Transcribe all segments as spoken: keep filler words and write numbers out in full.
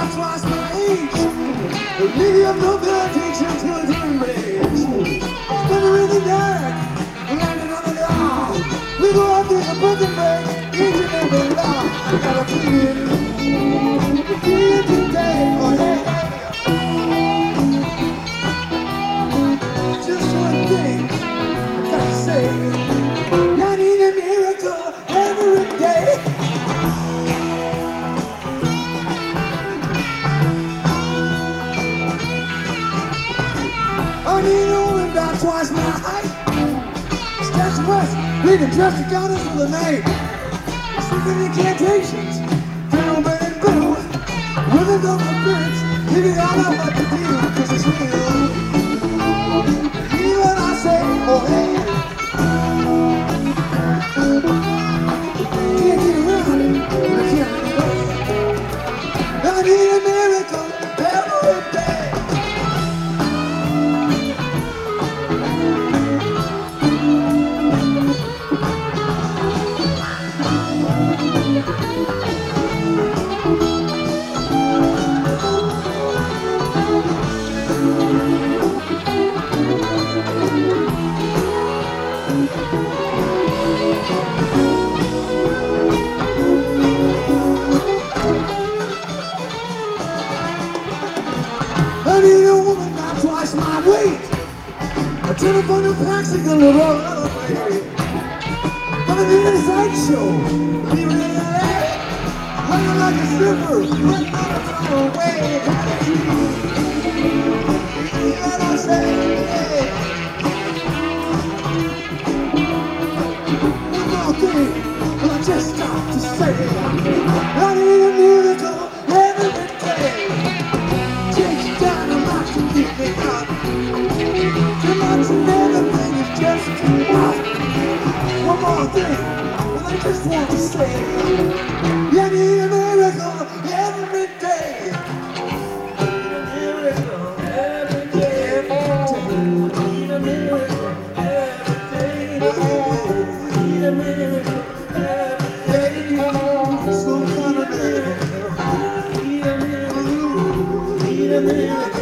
about twice my age. Lady of no blood takes you to a dream range. Spinning in the dark, landing on the ground. We go out there and break and break each and every law. I got a feeling, feeling today, oh yeah. Just one thing I gotta say, I need a miracle every day. I need a woman about twice my height. Stats west, leading just to goddess of the night. Secret incantations, film and blue. Women of the birds, leaving all of what to do, cause it's real. Even I say, oh hey. Can't get around it, but I can't let it go. I need a miracle every day. I need a woman not twice my weight. A telephone and Mexico will roll away. Gonna be in a sideshow, leaving in L A. Running like a stripper, running out of time away. And I say, hey. One more thing, but I just stopped to say, I need a miracle every day. Keep me up. Too much and everything is just too much. One more thing, and I just want to say, you need a miracle every day. Need a miracle every day. Need a miracle every day. Need a miracle every day. Some kind of miracle. Need a miracle. Need a miracle.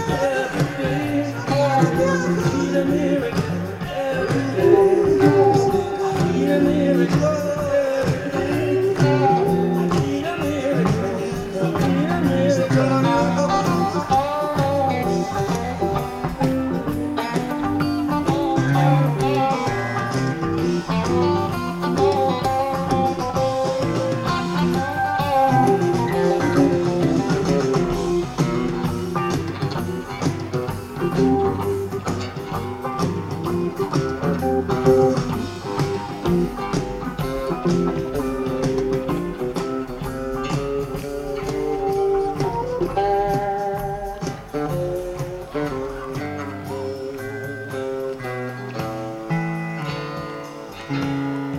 Need a miracle every day. Need a miracle every day. Need a miracle. Need a miracle. Thank you.